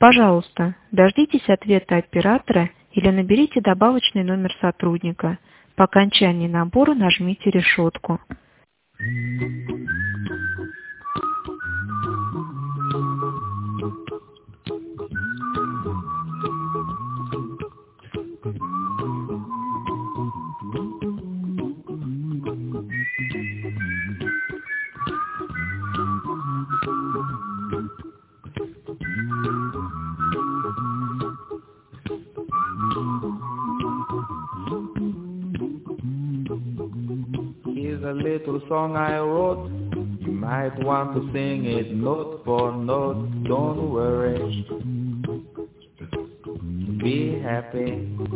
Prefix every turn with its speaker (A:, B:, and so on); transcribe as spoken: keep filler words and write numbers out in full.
A: Пожалуйста, дождитесь ответа оператора или наберите добавочный номер сотрудника. По окончании набора нажмите решетку.
B: Here's a little song I wrote. You might want to sing it note for note. Don't worry. Be happy.